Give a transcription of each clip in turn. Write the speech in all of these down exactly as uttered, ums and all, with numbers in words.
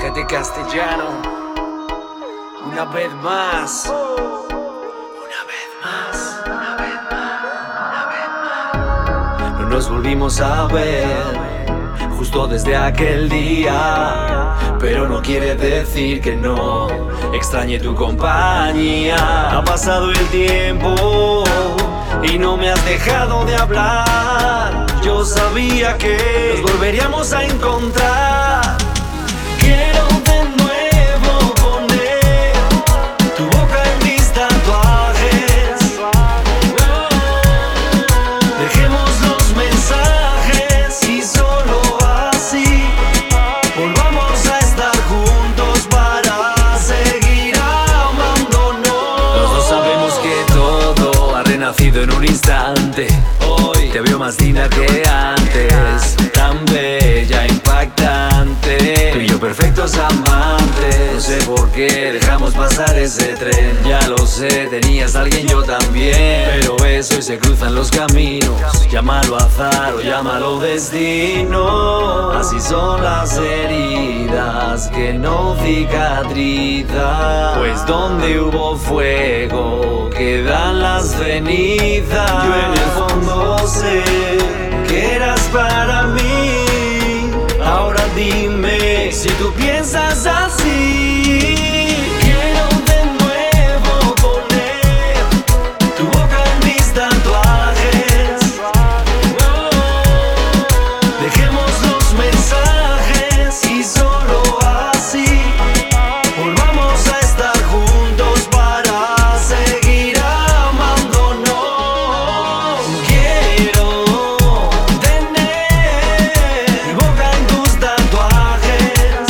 G T Castellano, una vez más, una vez más, una vez más, una vez más. No nos volvimos a ver justo desde aquel día, pero no quiere decir que no extrañe tu compañía. Ha pasado el tiempo y no me has dejado de hablar. Yo sabía que nos volveríamos a encontrar. Quiero de nuevo poner tu boca en mis tatuajes. Dejemos los mensajes y solo así volvamos a estar juntos para seguir amándonos. Los dos sabemos que todo ha renacido en un instante. Hoy te veo más linda que antes, tan bella, impactante. Tú y yo perfectos amantes. No sé por qué dejamos pasar ese tren. Ya lo sé, tenías a alguien, yo también, pero eso y se cruzan los caminos. Llámalo azar o llámalo destino. Así son las heridas que no cicatrizan, pues donde hubo fuego quedan las cenizas. Yo en el fondo sé que eras para mí. Ahora dime si tú piensas así. Quiero de nuevo poner tu boca en mis tatuajes. Dejemos los mensajes y solo así volvamos a estar juntos para seguir amándonos. Quiero tener mi boca en tus tatuajes,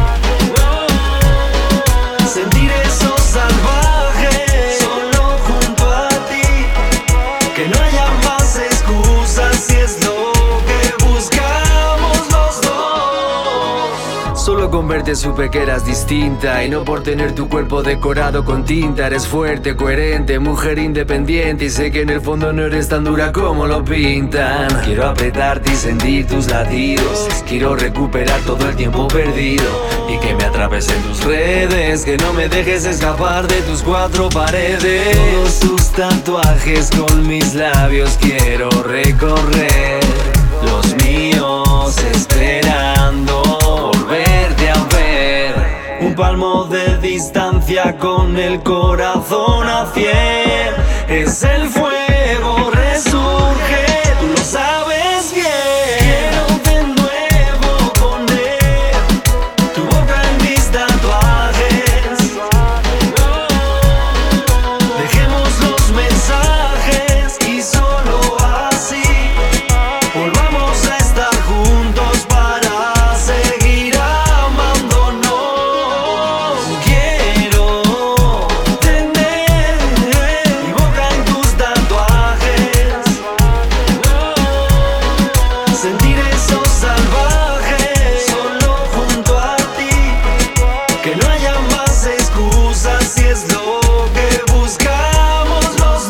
sentir esos salvajes solo junto a ti, que no haya más excusas si es lo que buscamos los dos. Solo con verte supe que eras distinta, y no por tener tu cuerpo decorado con tinta. Eres fuerte, coherente, mujer independiente, y sé que en el fondo no eres tan dura como lo pintan. Quiero apretarte y sentir tus latidos, quiero recuperar todo el tiempo perdido y que me atrapes en tus redes, que no me dejes escapar de tus cuatro paredes. Todos tus tatuajes con mis labios quiero recorrer, los míos esperando volverte a ver. Un palmo de distancia con el corazón a cien, es el fuego, resurge, tú lo sabes bien. Quiero de nuevo poner tu boca en mis tatuajes. Dejemos los mensajes y solo así volvamos a estar juntos para seguir amándonos. Quiero tener mi boca en tus tatuajes, sentir esos salvajes solo junto a ti, que no haya más excusas si es lo que buscamos los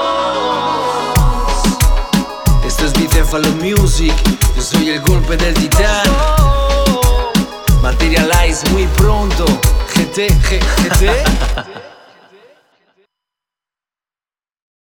dos. Esto es Bicéfalo Music, yo soy el golpe del titán. Materialize muy pronto, G T, G T.